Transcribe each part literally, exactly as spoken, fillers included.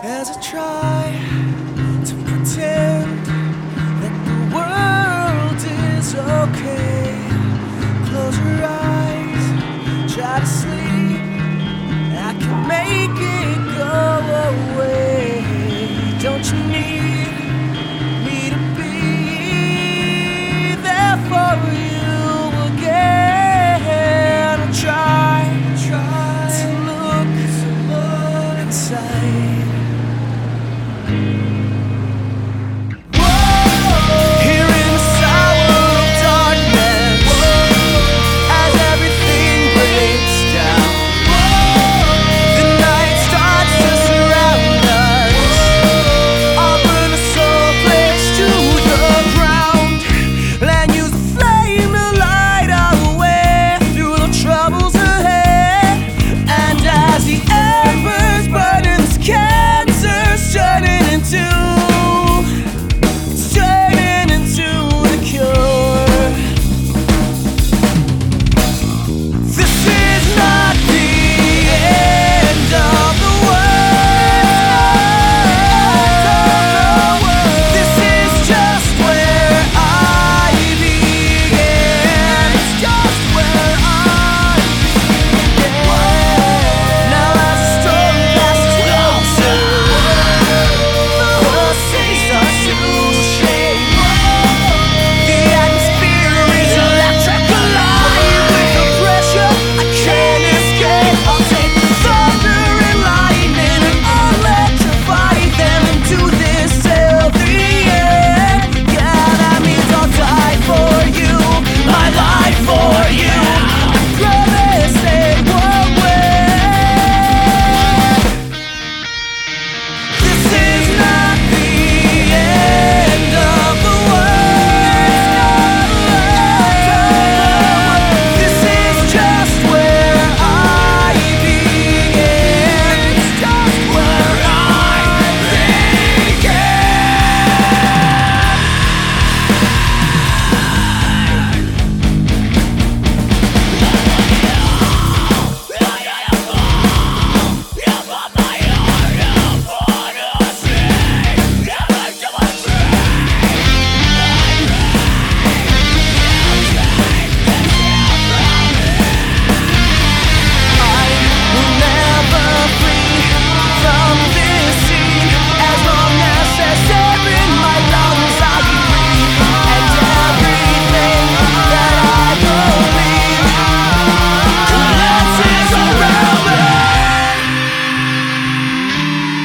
as I try to pretend that the world is okay. Close your eyes, try to sleep, I can make it go away. Don't you need me to be there for you again? I'll try, try to look, to look inside.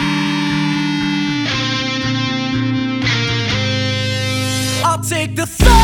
I'll take the thought